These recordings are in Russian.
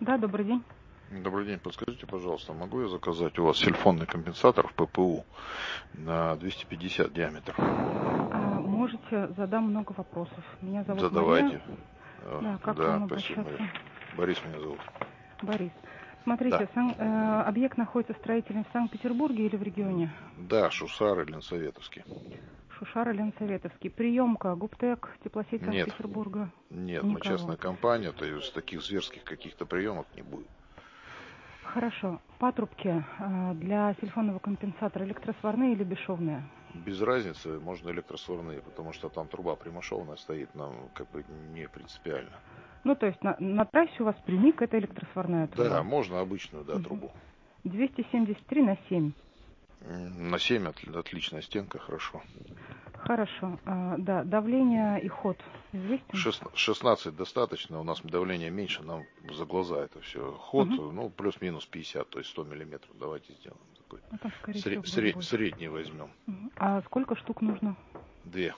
Да, добрый день. Добрый день. Подскажите, пожалуйста, могу я заказать у вас сильфонный компенсатор в ППУ на 250 диаметр? Можете, задам много вопросов. Меня зовут Мария. Задавайте. Да, как к Да, вам спасибо, обращаться? Мария. Борис меня зовут. Борис. Да. Смотрите, объект находится строительный в Санкт-Петербурге или в регионе? Да, Шусар и Ленсоветовский. Шушара, Ленсоветовский. Приемка, Гуптек, Теплосеть Нет, Санкт-Петербурга? нет, мы Никого. частная компания, то есть таких зверских каких-то приемок не будет. Хорошо. Патрубки для сильфонного компенсатора электросварные или бесшовные? Без разницы, можно электросварные, потому что там труба прямошовная стоит, нам как бы не принципиально. Ну, то есть на трассе у вас прямик, это электросварная Да, труба. можно обычную, да, Угу. трубу. 273 на 7. На 7 отличная стенка, хорошо. Хорошо. Да, давление и ход известен? 16 достаточно, у нас давление меньше, нам за глаза это все. Ход, Угу. ну, плюс-минус 50, то есть 100 миллиметров. Давайте сделаем такой. Ну, там, скорее всего, будет больше. Средний возьмем. Угу. А сколько штук нужно? 2.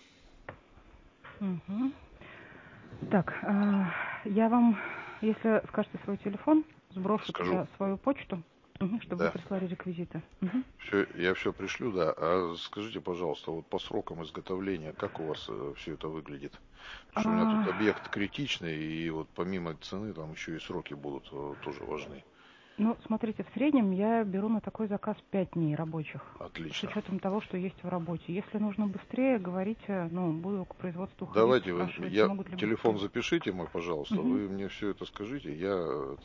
Угу. Так, я вам, если скажете свой телефон, сброшу Скажу. туда свою почту, чтобы вы Да. прислали реквизиты. Угу. Я все пришлю, да. А скажите, пожалуйста, вот по срокам изготовления, как у вас все это выглядит? Потому что у меня тут объект критичный, и вот помимо цены там еще и сроки будут тоже важны. Ну, смотрите, в среднем я беру на такой заказ 5 дней рабочих. С Отлично. учетом того, что есть в работе. Если нужно быстрее, говорите, буду к производству ходить, Давайте спрашивать, я могут ли телефон быстрее. запишите мой, пожалуйста. Угу. Вы мне все это скажите. Я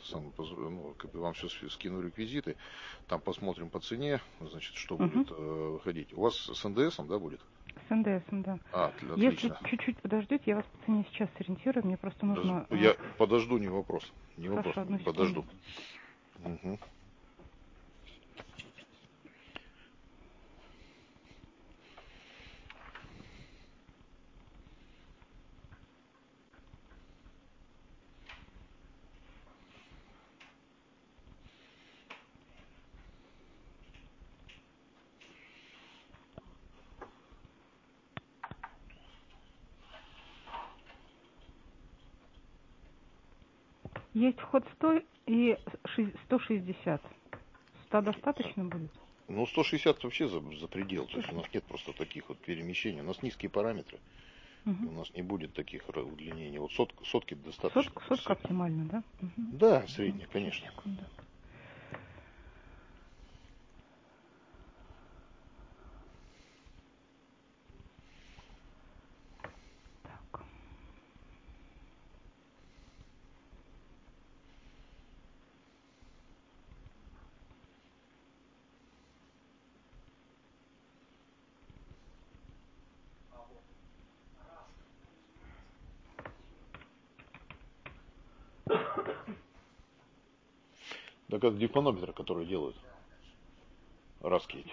как бы вам все скину реквизиты. Там посмотрим по цене, значит, что Угу. будет выходить. У вас с НДСом, да, будет? С НДСом, да. Если Отлично. чуть-чуть подождете, я вас по цене сейчас сориентирую. Мне просто нужно... Я подожду, не вопрос. Не вопрос, Хорошо, одну секунду. подожду. Угу. Есть вход 100 и 160. 100 достаточно будет? Ну, 160 вообще за предел. То есть у нас нет просто таких вот перемещений. У нас низкие параметры. И Угу. у нас не будет таких удлинений. Вот сотки достаточно. Сотка оптимально, да? Угу. Да, средних, Сейчас, конечно. секунду. Так. Так это дифтонометры, которые делают. Раски эти.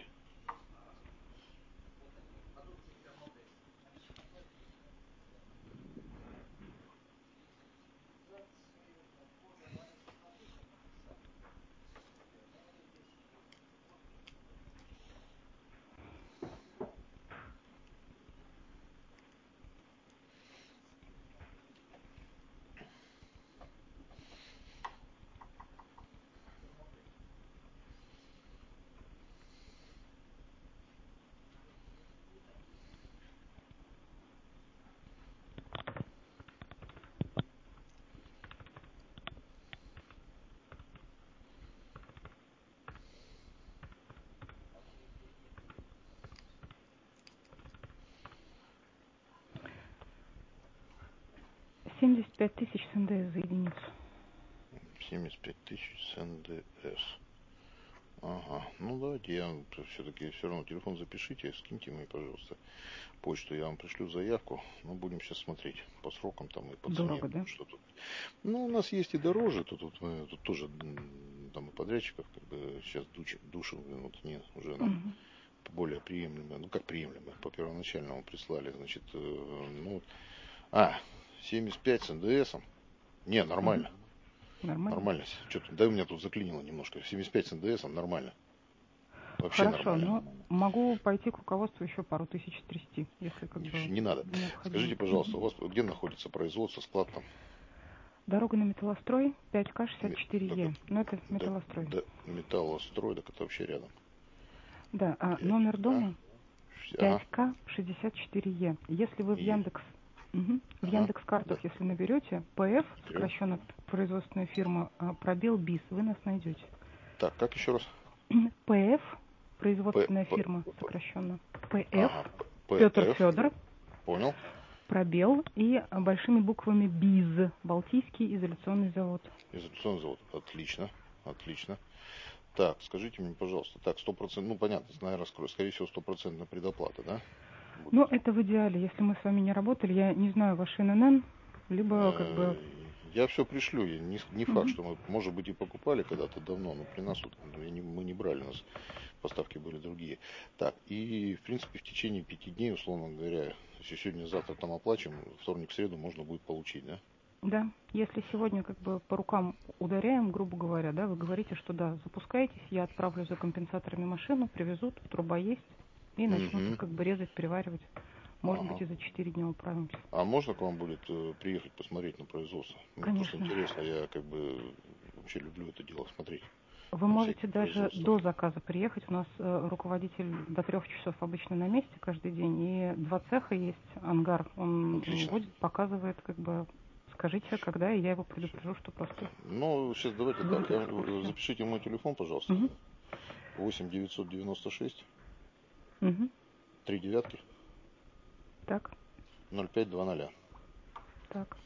$75 000 с НДС за единицу. 75 тысяч с НДС. Ага, ну давайте я все-таки все равно телефон запишите, скиньте мне, пожалуйста, почту, я вам пришлю заявку, но будем сейчас смотреть по срокам там и по цене, Дорого, да? что тут. Ну, у нас есть и дороже, тут мы тут тоже там и подрядчиков как бы сейчас душим, вот не, уже нам Угу. более приемлемые, ну как приемлемые, по первоначальному прислали, значит, 75 с НДСом, не, Угу. нормально. Нормально? Нормально. Что-то, да, у меня тут заклинило немножко. 75 с НДСом нормально. Вообще Хорошо, нормально. но могу пойти к руководству еще пару тысяч трясти, если как бы Не надо. необходимо. Скажите, пожалуйста, у вас где находится производство, склад там? Дорога на Металлострой, 5К64Е. Ну, это Металлострой. Да, Металлострой, так это вообще рядом. Да, а номер дома 5К64Е. Если вы в Яндекс, в Яндекс.Картах, если наберете ПФ, сокращенно производственная фирма, пробел БИС, вы нас найдете. Так, как еще раз? ПФ, производственная фирма, сокращенно. ПФ, ПФ. Петр Федор. Понял. Пробел и большими буквами БИЗ, Балтийский изоляционный завод. Изоляционный завод, отлично, отлично. Так, скажите мне, пожалуйста, так, 100%, ну понятно, наверное, скорее всего, 100% предоплата, да? Будет. Ну, это в идеале, если мы с вами не работали, я не знаю ваш ИНН, либо как бы... Я все пришлю, не факт, что мы, может быть, и покупали когда-то давно, но при нас вот, мы не брали, у нас поставки были другие. Так, и, в принципе, в течение 5 дней, условно говоря, если сегодня-завтра там оплачем, вторник, среду можно будет получить, да? Да, если сегодня как бы по рукам ударяем, грубо говоря, да, вы говорите, что да, запускайтесь, я отправлю за компенсаторами машину, привезут, труба есть, и начнут как бы резать, переваривать. Может быть, и за 4 дня управимся. А можно к вам будет приехать посмотреть на производство? Конечно. Мне просто интересно, я как бы вообще люблю это дело смотреть. Вы можете даже до заказа приехать. У нас руководитель до 3 часов обычно на месте каждый день. И 2 цеха есть, ангар. Он водит, показывает, как бы, скажите, когда, и я его предупрежу, что просто... Ну, сейчас давайте так. Запишите мой телефон, пожалуйста. 8 996 3 девятки. Так. 0520. Так.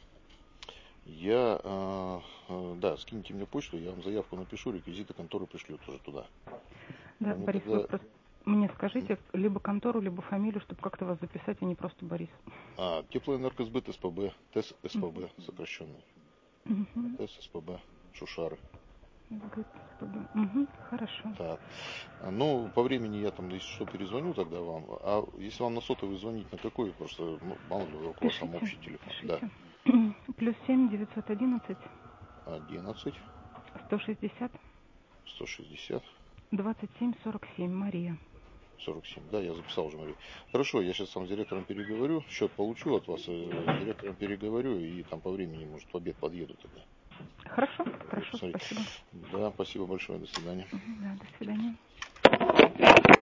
Да, скиньте мне почту, я вам заявку напишу, реквизиты конторы пришлю тоже туда. Да, Вы Борис, тогда... вы просто мне скажите либо контору, либо фамилию, чтобы как-то вас записать, а не просто Борис. Теплоэнергосбыт СПБ, ТЭС СПБ сокращенный. ТЭС СПБ, Шушары. Хорошо. Так. Ну, по времени я там, если что, перезвоню тогда вам. А если вам на сотовый звонить, на какой? Просто, мало ли, у вас там общий телефон. Пишите. Да. +7 911 11 160 160 27 47. Мария. 47. Да, я записал уже, Мария. Хорошо, я сейчас сам с директором переговорю, счет получу от вас, с директором переговорю, и там по времени, может, в обед подъеду тогда. Хорошо, спасибо. Да, спасибо большое, до свидания. Да, до свидания.